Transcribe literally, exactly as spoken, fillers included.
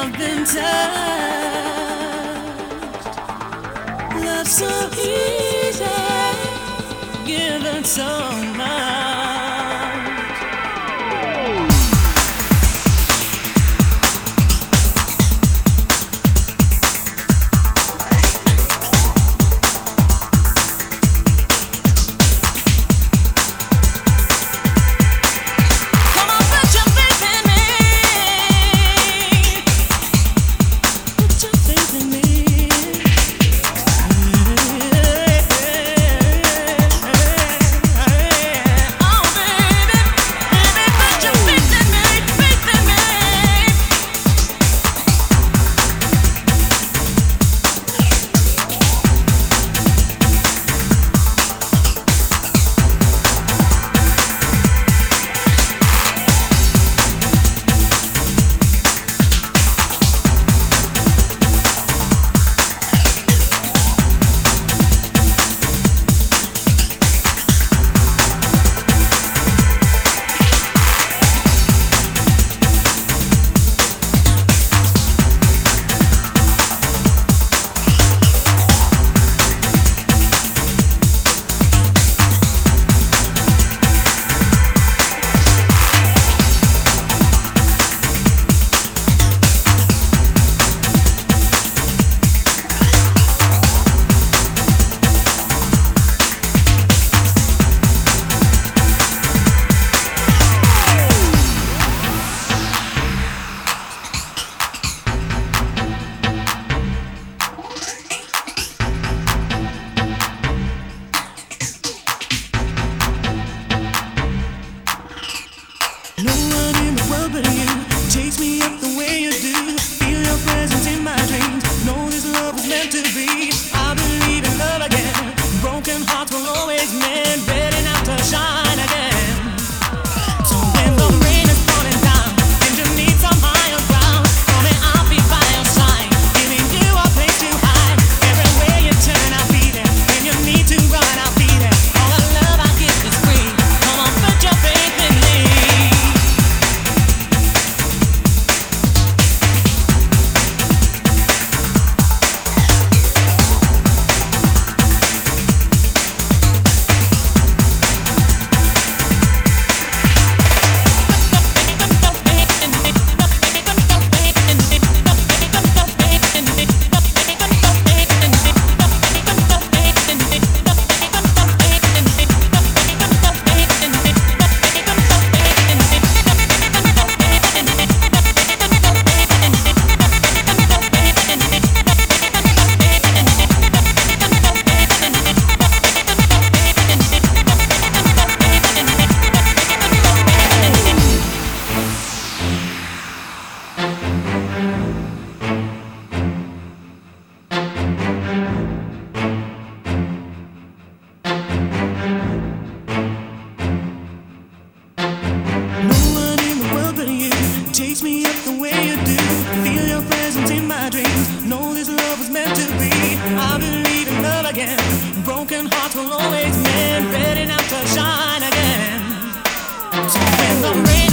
I've been touched. Love so easy, given so much. No one in the world but you chase me up the way you do. Feel your presence in my dreams. Know this love was meant to be. I believe in love again. Broken hearts will always mend. Ready now to shine again. So when the rain is falling down and you need some higher ground, for me I'll be by your side, giving you a place to hide. Everywhere you turn I'll be there. When you need to run I'll be there. All the love I give is free. Come on, put your faith in me. Chase me up the way you do. Feel your presence in my dreams. Know this love was meant to be. I believe in love again. Broken hearts will always mend. Ready now to shine again. So when the rain